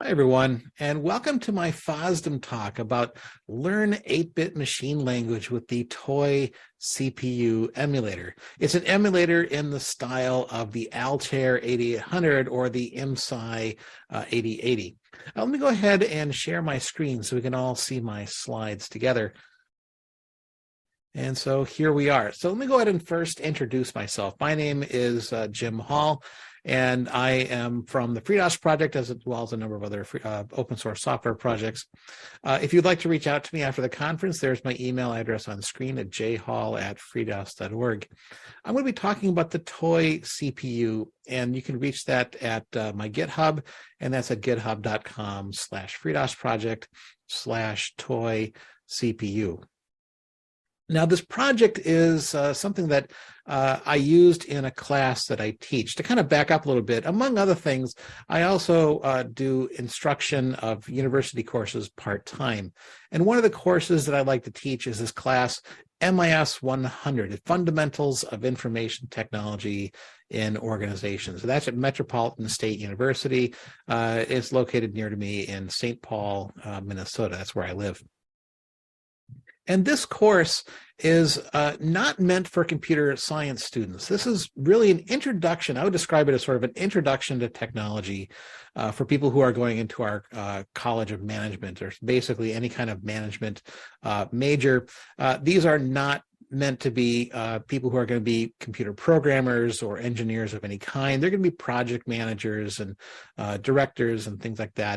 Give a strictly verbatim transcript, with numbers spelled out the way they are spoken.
Hi, everyone, and welcome to my FOSDEM talk about Learn eight-bit Machine Language with the Toy C P U emulator. It's an emulator in the style of the Altair eighty-eight hundred or the M S I uh, eighty eighty. Uh, let me go ahead and share my screen so we can all see my slides together. And so here we are. So let me go ahead and first introduce myself. My name is uh, Jim Hall, and I am from the FreeDOS project as well as a number of other free, uh, open source software projects. Uh, if you'd like to reach out to me after the conference, there's my email address on screen at j hall at freedos dot org. I'm going to be talking about the Toy C P U, and you can reach that at uh, my GitHub, and that's at github dot com slash FreeDOS project slash toy C P U. Now, this project is uh, something that uh, I used in a class that I teach. To kind of back up a little bit, among other things, I also uh, do instruction of university courses part-time. And one of the courses that I like to teach is this class, M I S one hundred, Fundamentals of Information Technology in Organizations. So that's at Metropolitan State University. Uh, it's located near to me in Saint Paul, uh, Minnesota. That's where I live. And this course is uh, not meant for computer science students. This is really an introduction. I would describe it as sort of an introduction to technology uh, for people who are going into our uh, College of Management or basically any kind of management uh, major. Uh, these are not meant to be uh, people who are going to be computer programmers or engineers of any kind. They're going to be project managers and uh, directors and things like that.